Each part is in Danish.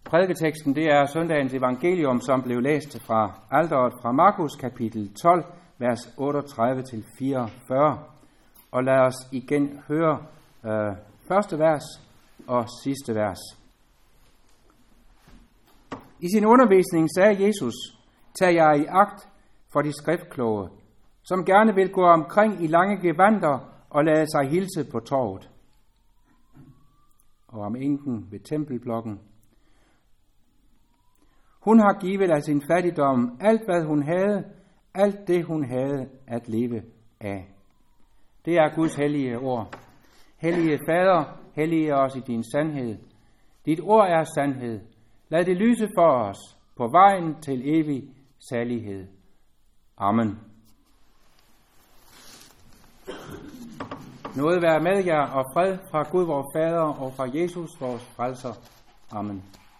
Prædiketeksten det er søndagens evangelium, som blev læst fra alteret fra Markus kapitel 12, vers 38-44. Og lad os igen høre første vers og sidste vers. I sin undervisning sagde Jesus, tag jer i agt for de skriftkloge, som gerne vil gå omkring i lange gevanter og lade sig hilse på torvet. Og om enken ved tempelblokken. Hun har givet af sin fattigdom alt, hvad hun havde, alt det, hun havde at leve af. Det er Guds hellige ord. Hellige Fader, hellige os i din sandhed. Dit ord er sandhed. Lad det lyse for os på vejen til evig salighed. Amen. Nåde være med jer og fred fra Gud vor Fader og fra Jesus vores frelser. Amen.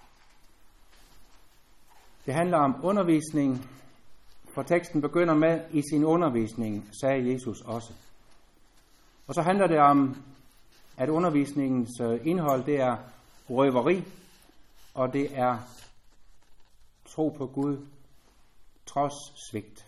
Det handler om undervisning, for teksten begynder med, i sin undervisning, sagde Jesus også. Og så handler det om, at undervisningens indhold, det er røveri, og det er tro på Gud, trods svigt.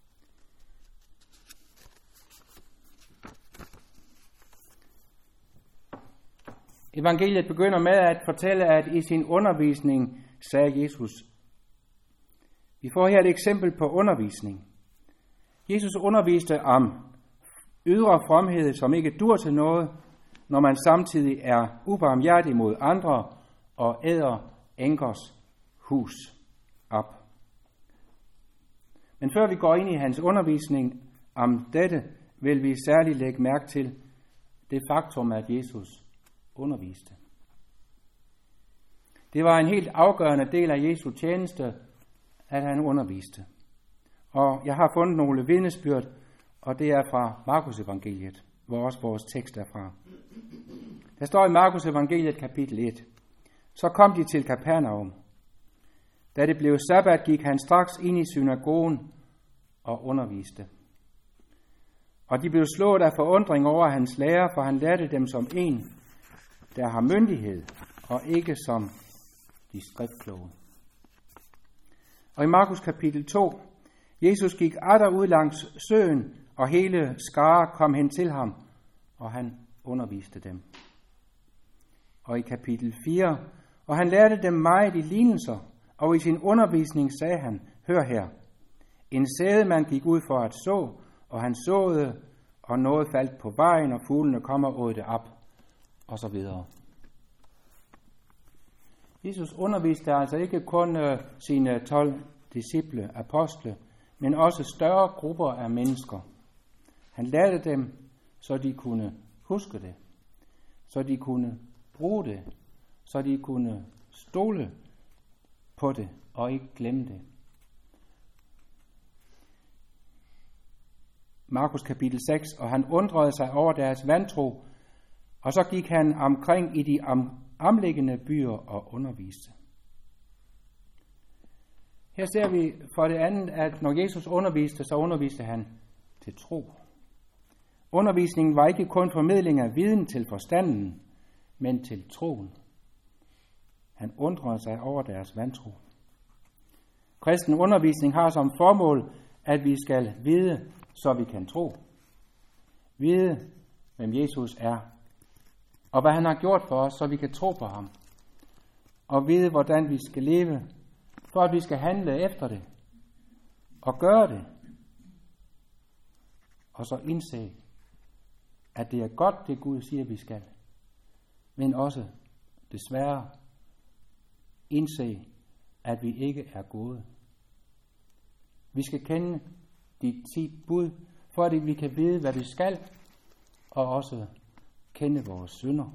Evangeliet begynder med at fortælle, at i sin undervisning, sagde Jesus. Vi får her et eksempel på undervisning. Jesus underviste om ydre fromhed, som ikke dur til noget, når man samtidig er ubarmhjertig mod andre og æder enkers hus op. Men før vi går ind i hans undervisning om dette, vil vi særligt lægge mærke til det faktum, at Jesus underviste. Det var en helt afgørende del af Jesu tjeneste, at han underviste. Og jeg har fundet nogle vidnesbyrd, og det er fra Markus evangeliet, hvor også vores tekst er fra. Der står i Markus evangeliet kapitel 1. Så kom de til Kapernaum. Da det blev sabbat, gik han straks ind i synagogen og underviste. Og de blev slået af forundring over hans lære, for han lærte dem som en, der har myndighed, og ikke som de skriftkloge. Og i Markus kapitel 2, Jesus gik atter ud langs søen, og hele skare kom hen til ham, og han underviste dem. Og i kapitel 4, og han lærte dem meget i lignelser, og i sin undervisning sagde han, hør her, en sædemand gik ud for at så, og han såede, og noget faldt på vejen, og fuglene kom og åd det op, og så videre. Jesus underviste altså ikke kun sine 12 disciple, apostle, men også større grupper af mennesker. Han lærte dem, så de kunne huske det, så de kunne bruge det, så de kunne stole på det og ikke glemme det. Markus kapitel 6, og han undrede sig over deres vantro, og så gik han omkring i de omliggende byer og underviste. Her ser vi for det andet, at når Jesus underviste, så underviste han til tro. Undervisningen var ikke kun formidling af viden til forstanden, men til troen. Han undrede sig over deres vantro. Kristen undervisning har som formål, at vi skal vide, så vi kan tro. Vide, hvem Jesus er, og hvad han har gjort for os, så vi kan tro på ham. Og vide, hvordan vi skal leve, for at vi skal handle efter det, og gøre det. Og så indse, at det er godt, det Gud siger, vi skal. Men også, desværre, indse, at vi ikke er gode. Vi skal kende de 10 bud, for at vi kan vide, hvad vi skal, og også kende vores synder.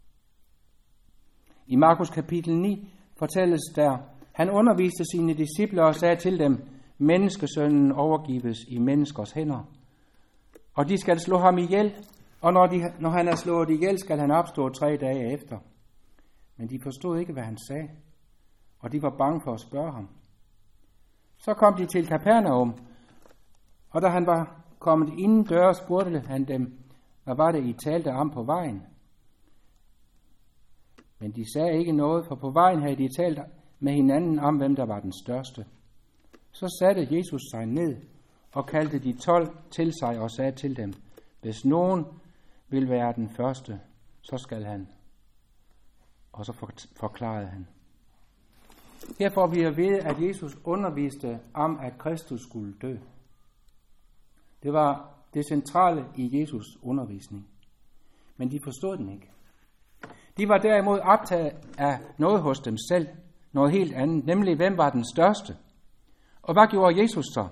I Markus kapitel 9 fortælles der, han underviste sine disciple og sagde til dem, menneskesønnen overgives i menneskers hænder, og de skal slå ham ihjel, og når han er slået ihjel, skal han opstå 3 dage efter. Men de forstod ikke, hvad han sagde, og de var bange for at spørge ham. Så kom de til Kapernaum, og da han var kommet inden døre, spurgte han dem, hvad var det, I talte om på vejen? Men de sagde ikke noget, for på vejen havde de talt med hinanden om, hvem der var den største. Så satte Jesus sig ned og kaldte de 12 til sig og sagde til dem, hvis nogen vil være den første, så skal han. Og så forklarede han. Her får vi at vide, at Jesus underviste om, at Kristus skulle dø. Det var det centrale i Jesus undervisning. Men de forstod den ikke. De var derimod optaget af noget hos dem selv, noget helt andet, nemlig hvem var den største. Og hvad gjorde Jesus så?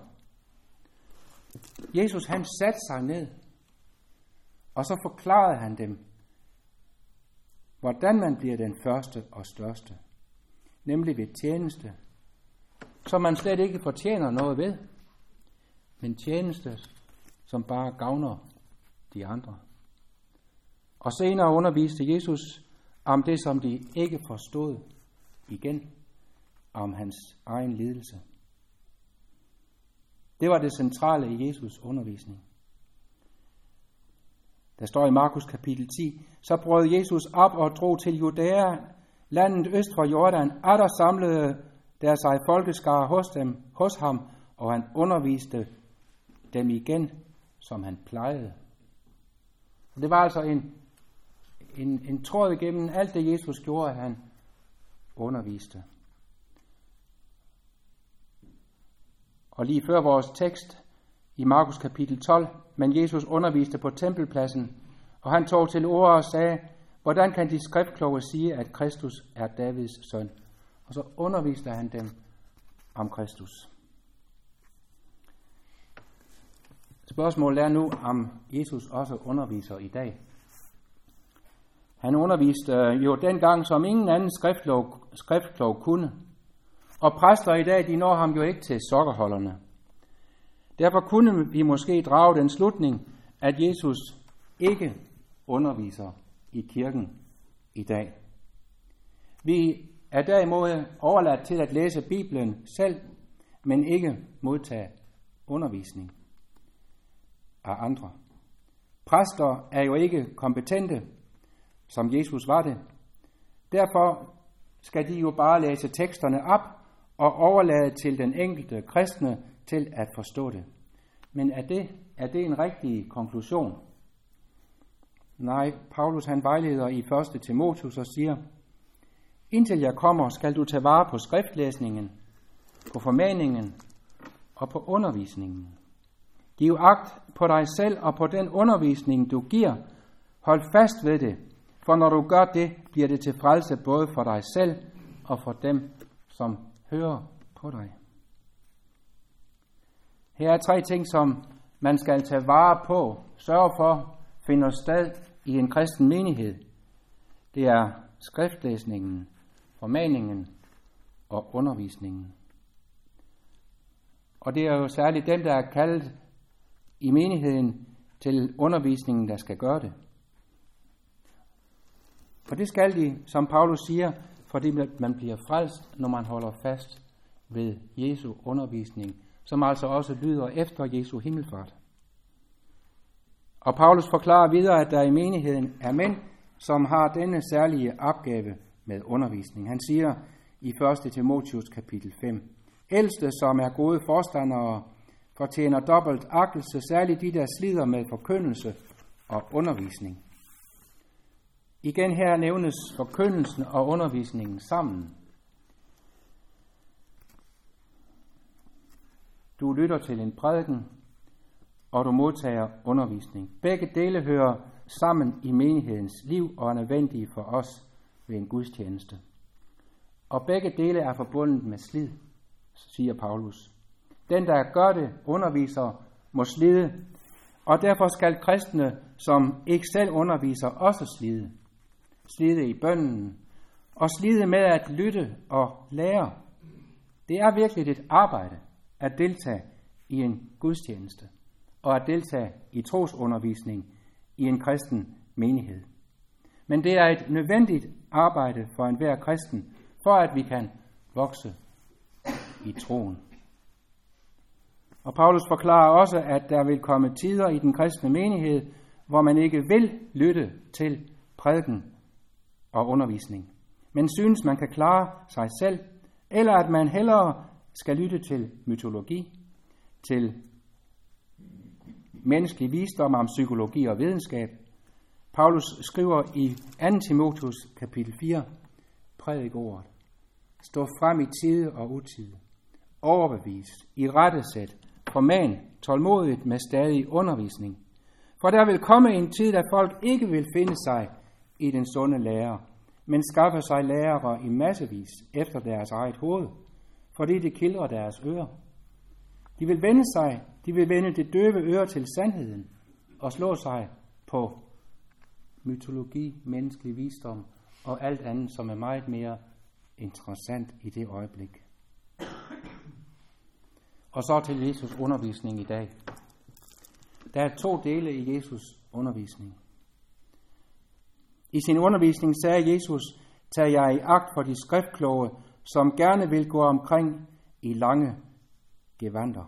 Jesus han satte sig ned, og så forklarede han dem, hvordan man bliver den første og største, nemlig ved tjeneste, som man slet ikke fortjener noget ved, men tjeneste, som bare gavner de andre. Og senere underviste Jesus om det, som de ikke forstod, igen om hans egen lidelse. Det var det centrale i Jesus undervisning. Der står i Markus kapitel 10, så brød Jesus op og drog til Judæa, landet øst for Jordan, og der samlede der sig folkeskare hos ham, og han underviste dem igen, som han plejede. Og det var altså en tråd igennem alt det, Jesus gjorde, at han underviste. Og lige før vores tekst i Markus kapitel 12, men Jesus underviste på tempelpladsen, og han tog til orde og sagde, hvordan kan de skriftkloge sige, at Kristus er Davids søn? Og så underviste han dem om Kristus. Spørgsmålet er nu, om Jesus også underviser i dag. Han underviste jo dengang, som ingen anden skriftklog kunne. Og præster i dag, de når ham jo ikke til sokkerholderne. Derfor kunne vi måske drage den slutning, at Jesus ikke underviser i kirken i dag. Vi er derimod overladt til at læse Bibelen selv, men ikke modtage undervisning af andre. Præster er jo ikke kompetente, som Jesus var det. Derfor skal de jo bare læse teksterne op og overlade til den enkelte kristne til at forstå det. Men er det en rigtig konklusion? Nej, Paulus han vejleder i 1. Timotheus og siger, indtil jeg kommer, skal du tage vare på skriftlæsningen, på formaningen og på undervisningen. Giv agt på dig selv og på den undervisning, du giver. Hold fast ved det, for når du gør det, bliver det til frelse både for dig selv og for dem, som hører på dig. Her er 3 ting, som man skal tage vare på, sørge for, finder sted i en kristen menighed. Det er skriftlæsningen, formaningen og undervisningen. Og det er jo særligt dem, der er kaldet i menigheden til undervisningen, der skal gøre det. For det skal de, som Paulus siger, fordi man bliver frelst, når man holder fast ved Jesu undervisning, som altså også lyder efter Jesu himmelfart. Og Paulus forklarer videre, at der i menigheden er mænd, som har denne særlige opgave med undervisning. Han siger i 1. Timotheus kapitel 5, ældste, som er gode forstandere, fortjener dobbelt agtelse, særligt de, der slider med forkyndelse og undervisning. Igen her nævnes forkyndelsen og undervisningen sammen. Du lytter til en prædiken, og du modtager undervisning. Begge dele hører sammen i menighedens liv og er nødvendige for os ved en gudstjeneste. Og begge dele er forbundet med slid, siger Paulus. Den, der gør det, underviser, må slide, og derfor skal kristne, som ikke selv underviser, også slide. Slide i bønnen, og slide med at lytte og lære. Det er virkelig et arbejde at deltage i en gudstjeneste, og at deltage i trosundervisning i en kristen menighed. Men det er et nødvendigt arbejde for enhver kristen, for at vi kan vokse i troen. Og Paulus forklarer også, at der vil komme tider i den kristne menighed, hvor man ikke vil lytte til prædiken og undervisning. men synes, man kan klare sig selv, eller at man hellere skal lytte til mytologi, til menneskelig visdom om psykologi og videnskab. Paulus skriver i 2. Timotheus kapitel 4, prædik ordet. Stå frem i tide og utide. Overbevis, irettesæt, forman, tålmodigt med stadig undervisning. For der vil komme en tid, da folk ikke vil finde sig i den sunde lære, men skaffe sig lærere i massevis efter deres eget hoved, fordi det kildrer deres ører. De vil vende det døve øre til sandheden og slå sig på mytologi, menneskelig visdom og alt andet, som er meget mere interessant i det øjeblik. Og så til Jesus undervisning i dag. Der er 2 dele i Jesus undervisning. I sin undervisning sagde Jesus, tag jeg i agt for de skriftkloge, som gerne vil gå omkring i lange gevandter.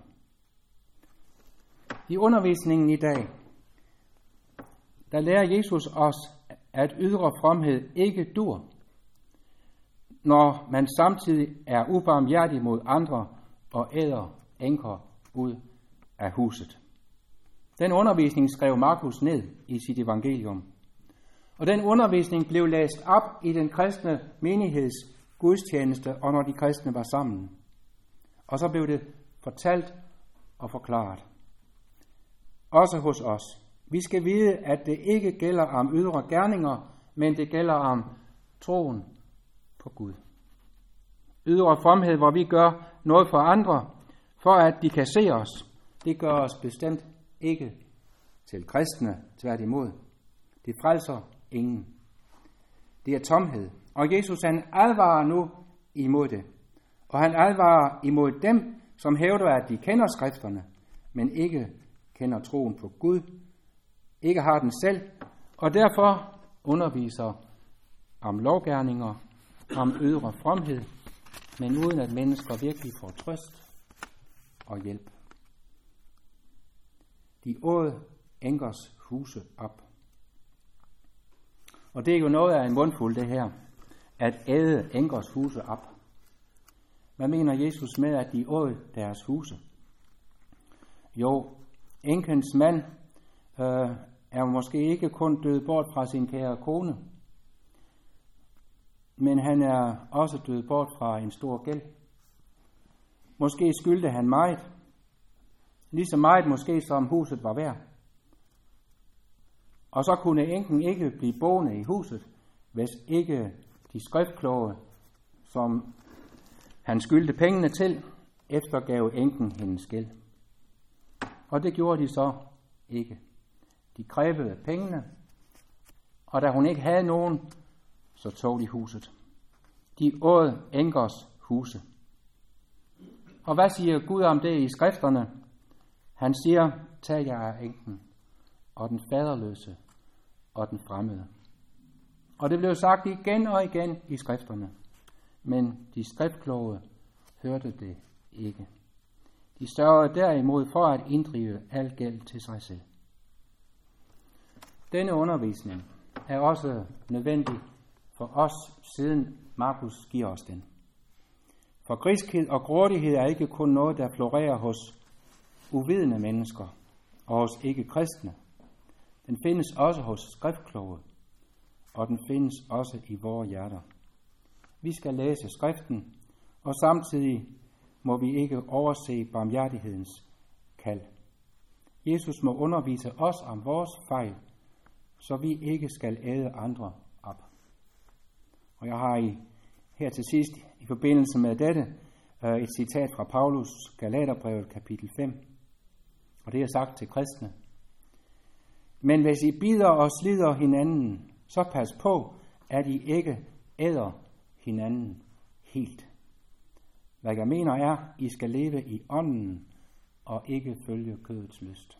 I undervisningen i dag, der lærer Jesus os, at ydre fromhed ikke dur, når man samtidig er ubarmhjertig mod andre og æder enker ud af huset. Den undervisning skrev Markus ned i sit evangelium. Og den undervisning blev læst op i den kristne menigheds gudstjeneste, og når de kristne var sammen. Og så blev det fortalt og forklaret. Også hos os. Vi skal vide, at det ikke gælder om ydre gerninger, men det gælder om troen på Gud. Ydre fromhed, hvor vi gør noget for andre, for at de kan se os, det gør os bestemt ikke til kristne, tværtimod. Det frelser ingen. Det er tomhed. Og Jesus han advarer nu imod det. Og han advarer imod dem, som hævder, at de kender skrifterne, men ikke kender troen på Gud, ikke har den selv, og derfor underviser om lovgerninger, om ydre fromhed, men uden at mennesker virkelig får trøst og hjælp. De åd enkers huse op. Og det er jo noget af en mundfuld det her, at æde enkers huse op. Hvad mener Jesus med, at de åd deres huse? Jo, enkens mand er måske ikke kun død bort fra sin kære kone, men han er også død bort fra en stor gæld. Måske skyldte han meget, lige så meget måske som huset var værd. Og så kunne enken ikke blive boende i huset, hvis ikke de skriftkloge, som han skyldte pengene til, eftergav enken hendes gæld. Og det gjorde de så ikke. De krævede pengene, og da hun ikke havde nogen, så tog de huset. De åd enkers huse. Og hvad siger Gud om det i skrifterne? Han siger, tag jer af enken, og den faderløse, og den fremmede. Og det blev sagt igen og igen i skrifterne, men de skriftkloge hørte det ikke. De sørgede derimod for at inddrive al gæld til sig selv. Denne undervisning er også nødvendig for os, siden Markus giver os den. For griskhed og grådighed er ikke kun noget, der florerer hos uvidende mennesker og hos ikke-kristne. Den findes også hos skriftkloge, og den findes også i vores hjerter. Vi skal læse skriften, og samtidig må vi ikke overse barmhjertighedens kald. Jesus må undervise os om vores fejl, så vi ikke skal æde andre op. Og jeg har her til sidst i forbindelse med dette et citat fra Paulus Galaterbrevet kapitel 5. Og det er sagt til kristne. Men hvis I bider og slider hinanden, så pas på, at I ikke æder hinanden helt. Hvad jeg mener er, I skal leve i ånden og ikke følge kødets lyst.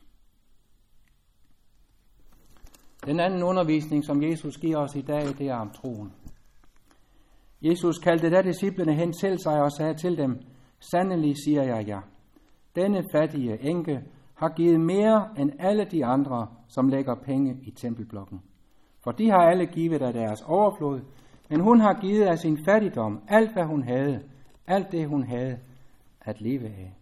Den anden undervisning, som Jesus giver os i dag, det er om troen. Jesus kaldte da disciplene hen til sig og sagde til dem, sandelig siger jeg jer, denne fattige enke har givet mere end alle de andre, som lægger penge i tempelblokken. For de har alle givet af deres overflod, Men hun har givet af sin fattigdom alt, hvad hun havde, alt det, hun havde at leve af.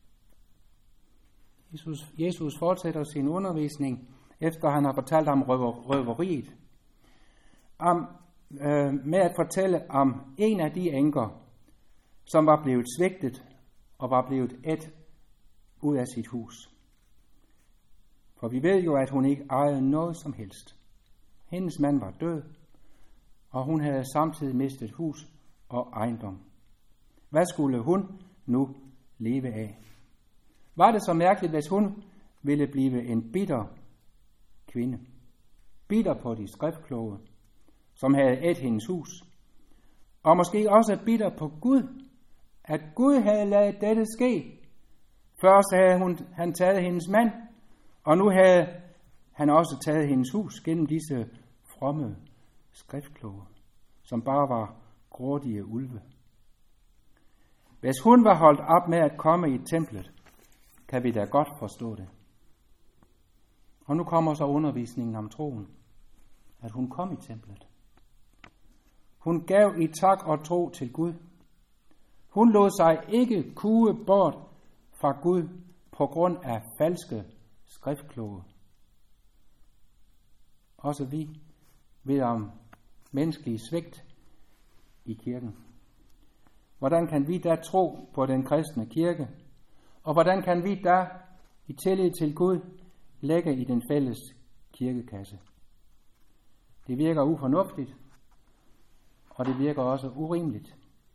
Jesus fortsætter sin undervisning, efter han har fortalt om røveriet, med at fortælle om en af de enker, som var blevet svigtet og var blevet ædt ud af sit hus. For vi ved jo, at hun ikke ejede noget som helst. Hendes mand var død, og hun havde samtidig mistet hus og ejendom. Hvad skulle hun nu leve af? Var det så mærkeligt, hvis hun ville blive en bitter kvinde? Bitter på de skriftkloge, som havde ædt hendes hus. Og måske også bitter på Gud, at Gud havde ladet dette ske. Først havde han taget hendes mand, og nu havde han også taget hendes hus gennem disse fromme skriftkloge, som bare var grådige ulve. Hvis hun var holdt op med at komme i templet, kan vi da godt forstå det. Og nu kommer så undervisningen om troen, at hun kom i templet. Hun gav i tak og tro til Gud. Hun lod sig ikke kue bort fra Gud på grund af falske skriftkloge. Også vi ved om menneskelig svigt i kirken. Hvordan kan vi da tro på den kristne kirke? Og hvordan kan vi da i tillid til Gud lægge i den fælles kirkekasse? Det virker ufornuftigt, og det virker også urimeligt.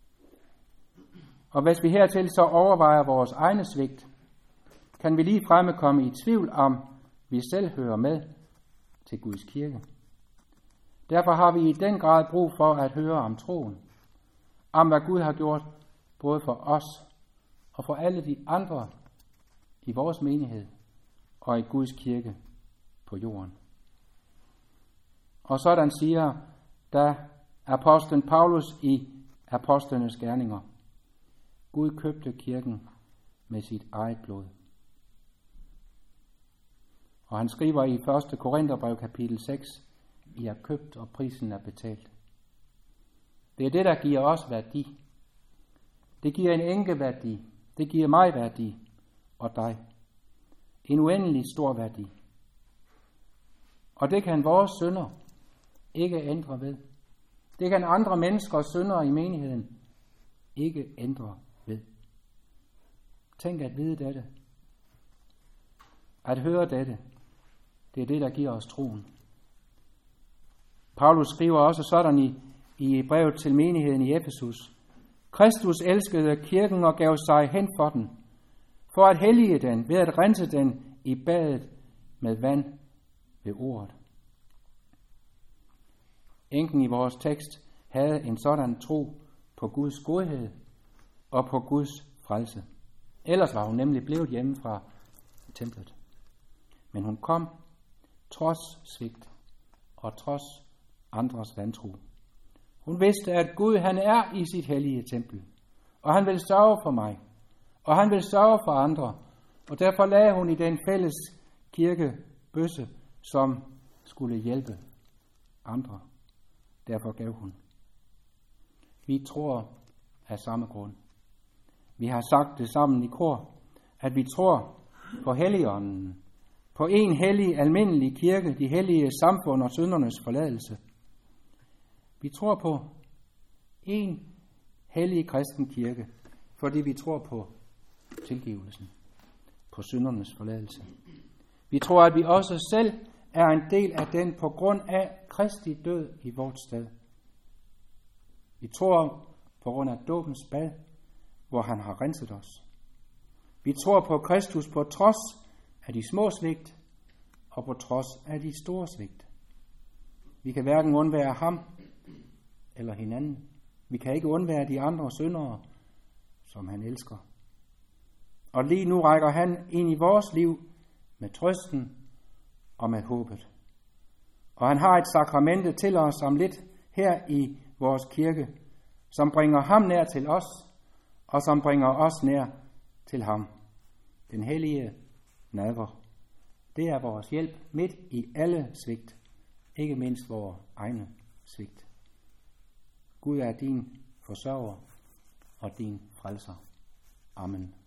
Og hvis vi hertil så overvejer vores egne svigt, kan vi lige fremme komme i tvivl om, vi selv hører med til Guds kirke. Derfor har vi i den grad brug for at høre om troen, om hvad Gud har gjort både for os og for alle de andre i vores menighed og i Guds kirke på jorden. Og sådan siger da apostlen Paulus i Apostlenes Gerninger: Gud købte kirken med sit eget blod. Og han skriver i 1. Korintherbrev kapitel 6, I er købt, og prisen er betalt. Det er det, der giver os værdi. Det giver en enkeværdi. Det giver mig værdi og dig. En uendelig stor værdi. Og det kan vores synder ikke ændre ved. Det kan andre menneskers synder i menigheden ikke ændre ved. Tænk at vide dette. At høre dette, det er det, der giver os troen. Paulus skriver også sådan i brevet til menigheden i Efesus: Kristus elskede kirken og gav sig hen for den, for at hellige den ved at rense den i badet med vand ved ordet. Enken i vores tekst havde en sådan tro på Guds godhed og på Guds frelse. Ellers var hun nemlig blevet hjemme fra templet. Men hun kom trods svigt og trods andres vantro. Hun vidste, at Gud han er i sit hellige tempel, og han vil sørge for mig, og han vil sørge for andre, og derfor lagde hun i den fælles kirke bøsse, som skulle hjælpe andre. Derfor gav hun. Vi tror af samme grund. Vi har sagt det sammen i kor, at vi tror på Helligånden, på en hellig almindelig kirke, de hellige samfund og syndernes forladelse. Vi tror på en hellig kristen kirke, fordi vi tror på tilgivelsen, på syndernes forladelse. Vi tror, at vi også selv er en del af den på grund af Kristi død i vort sted. Vi tror på grund af dåbens bad, hvor han har renset os. Vi tror på Kristus på trods af de små svigt og på trods af de store svigt. Vi kan hverken undvære ham eller hinanden. Vi kan ikke undvære de andre syndere, som han elsker. Og lige nu rækker han ind i vores liv med trøsten og med håbet. Og han har et sakramente til os om lidt her i vores kirke, som bringer ham nær til os, og som bringer os nær til ham. Den hellige nadver. Det er vores hjælp midt i alle svigt, ikke mindst vores egne svigt. Gud er din forsørger og din frelser. Amen.